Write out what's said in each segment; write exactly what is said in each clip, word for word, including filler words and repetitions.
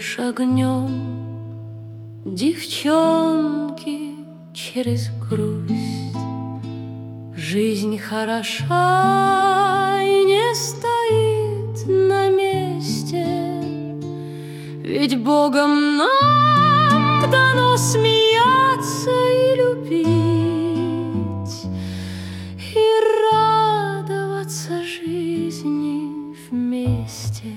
Перешагнем, девчонки, через грусть. Жизнь хороша и не стоит на месте, ведь Богом нам дано смеяться и любить, и радоваться жизни вместе.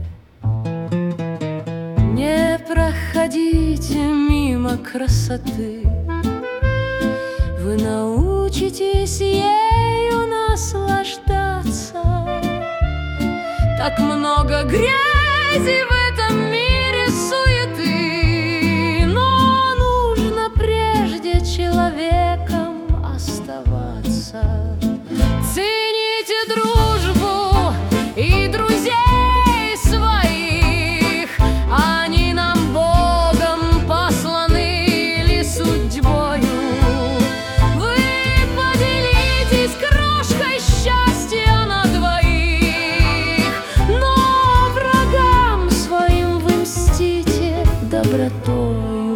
Не проходите мимо красоты, вы научитесь ею наслаждаться. Так много грязи в этом мире, суеты, но нужно прежде человеком оставаться. Цените дружбу и друзей своих, они нам Богом посланы или судьбою. Вы поделитесь крошкой счастья на двоих, но врагам своим вы мстите добротою.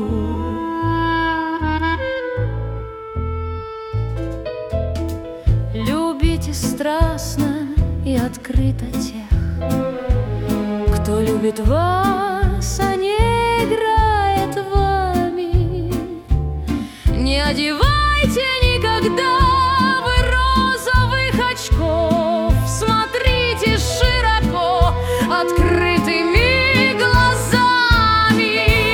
Любите страстно и открыто тех, кто любит вас, а не играет вами. Не одевайте никогда вы розовых очков, смотрите широко открытыми глазами.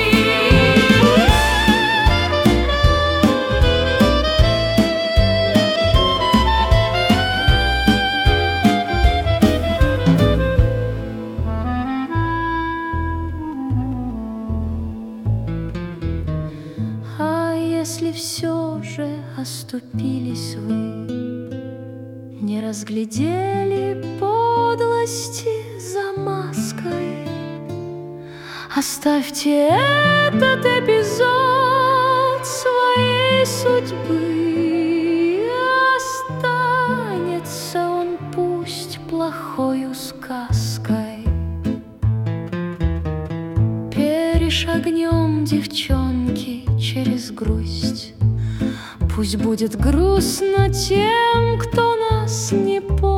А если все же оступились вы, не разглядели подлости за маской, оставьте этот эпизод своей судьбы, останется он пусть плохою сказкой. Перешагнем, девчонки, через грусть, пусть будет грустно тем, кто нас не понял.